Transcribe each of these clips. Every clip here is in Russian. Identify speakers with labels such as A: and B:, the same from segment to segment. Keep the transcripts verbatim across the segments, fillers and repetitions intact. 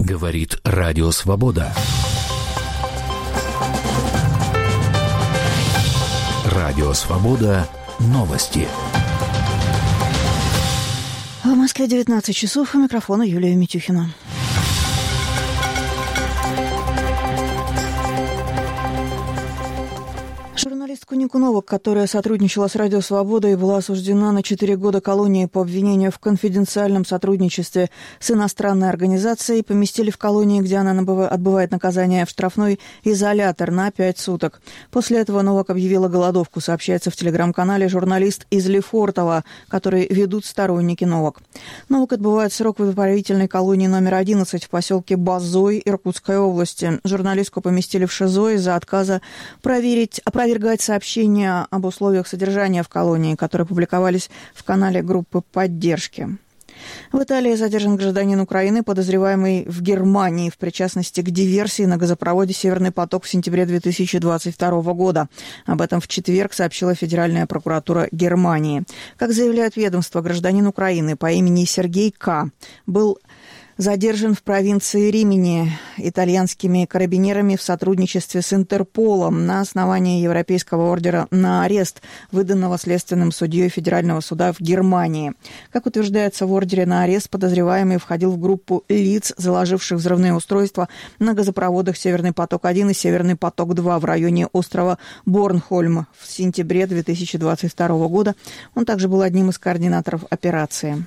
A: Говорит Радио Свобода. Радио Свобода. Новости.
B: В Москве девятнадцать часов. У микрофона Юлия Митюхина. Журналистку Нику Новак, которая сотрудничала с Радио Свобода и была осуждена на четыре года колонии по обвинению в конфиденциальном сотрудничестве с иностранной организацией, поместили в колонии, где она отбывает наказание, в штрафной изолятор на пять суток. После этого Новак объявила голодовку, сообщается в телеграм-канале журналист из Лефортово, который ведут сторонники Новак. Новак отбывает срок в исправительной колонии номер одиннадцать в поселке Базой Иркутской области. Журналистку поместили в ШИЗО из-за отказа проверить, опровергать сообщения об условиях содержания в колонии, которые публиковались в канале группы поддержки. В Италии задержан гражданин Украины, подозреваемый в Германии в причастности к диверсии на газопроводе «Северный поток» в сентябре две тысячи двадцать второго года. Об этом в четверг сообщила Федеральная прокуратура Германии. Как заявляет ведомство, гражданин Украины по имени Сергей К. был задержан в провинции Римини итальянскими карабинерами в сотрудничестве с Интерполом на основании Европейского ордера на арест, выданного следственным судьей Федерального суда в Германии. Как утверждается в ордере на арест, подозреваемый входил в группу лиц, заложивших взрывные устройства на газопроводах «Северный поток-один» и «Северный поток-два» в районе острова Борнхольм в сентябре две тысячи двадцать второго года. Он также был одним из координаторов операции.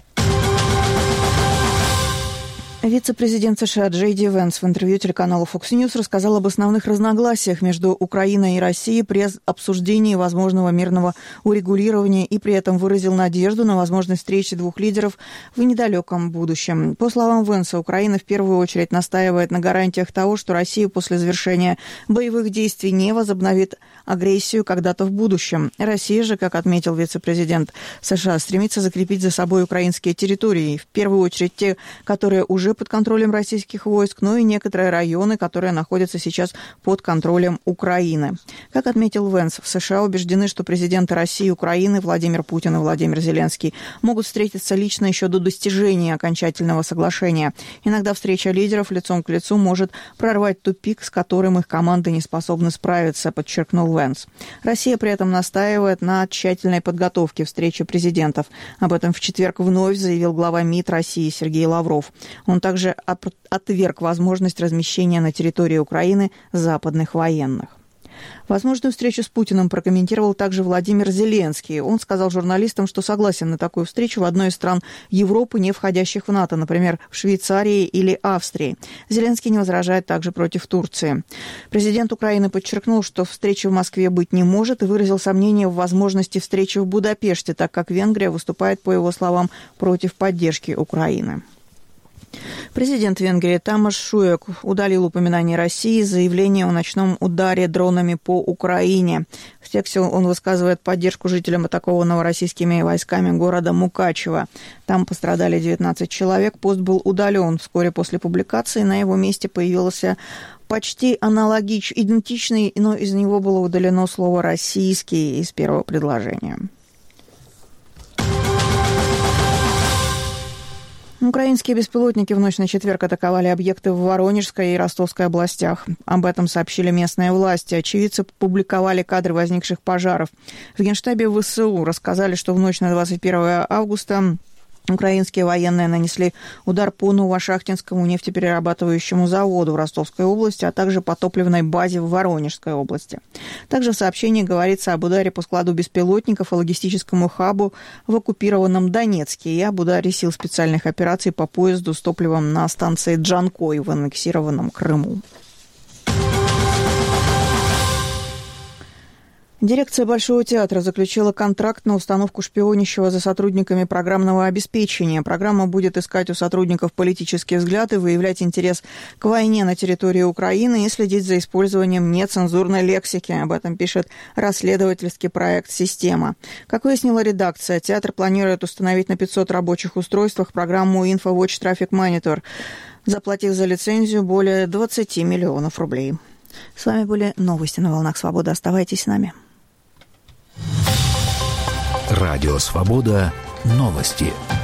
B: Вице-президент США Джей Ди Венс в интервью телеканалу Fox News рассказал об основных разногласиях между Украиной и Россией при обсуждении возможного мирного урегулирования и при этом выразил надежду на возможность встречи двух лидеров в недалеком будущем. По словам Венса, Украина в первую очередь настаивает на гарантиях того, что Россия после завершения боевых действий не возобновит агрессию когда-то в будущем. Россия же, как отметил вице-президент США, стремится закрепить за собой украинские территории, в первую очередь те, которые уже под контролем российских войск, но и некоторые районы, которые находятся сейчас под контролем Украины. Как отметил Венс, в США убеждены, что президенты России и Украины Владимир Путин и Владимир Зеленский могут встретиться лично еще до достижения окончательного соглашения. Иногда встреча лидеров лицом к лицу может прорвать тупик, с которым их команды не способны справиться, подчеркнул Венс. Россия при этом настаивает на тщательной подготовке встречи президентов. Об этом в четверг вновь заявил глава МИД России Сергей Лавров. Он также отверг возможность размещения на территории Украины западных военных. Возможную встречу с Путиным прокомментировал также Владимир Зеленский. Он сказал журналистам, что согласен на такую встречу в одной из стран Европы, не входящих в НАТО, например, в Швейцарии или Австрии. Зеленский не возражает также против Турции. Президент Украины подчеркнул, что встречи в Москве быть не может, и выразил сомнение в возможности встречи в Будапеште, так как Венгрия выступает, по его словам, против поддержки Украины. Президент Венгрии Тамаш Шуек удалил упоминание России, заявление о ночном ударе дронами по Украине. В тексте он высказывает поддержку жителям атакованного российскими войсками города Мукачево. Там пострадали девятнадцать человек. Пост был удален вскоре после публикации. На его месте появился почти аналогичный, идентичный, но из него было удалено слово «российский» из первого предложения. Украинские беспилотники в ночь на четверг атаковали объекты в Воронежской и Ростовской областях. Об этом сообщили местные власти. Очевидцы публиковали кадры возникших пожаров. В Генштабе ВСУ рассказали, что в ночь на двадцать первое августа украинские военные нанесли удар по Новошахтинскому нефтеперерабатывающему заводу в Ростовской области, а также по топливной базе в Воронежской области. Также в сообщении говорится об ударе по складу беспилотников и логистическому хабу в оккупированном Донецке и об ударе сил специальных операций по поезду с топливом на станции Джанкой в аннексированном Крыму. Дирекция Большого театра заключила контракт на установку шпионящего за сотрудниками программного обеспечения. Программа будет искать у сотрудников политические взгляды, выявлять интерес к войне на территории Украины и следить за использованием нецензурной лексики. Об этом пишет расследовательский проект «Система». Как выяснила редакция, театр планирует установить на пятьсот рабочих устройствах программу InfoWatch Traffic Monitor, заплатив за лицензию более двадцать миллионов рублей. С вами были новости на «Волнах Свободы». Оставайтесь с нами.
A: Радио «Свобода». Новости.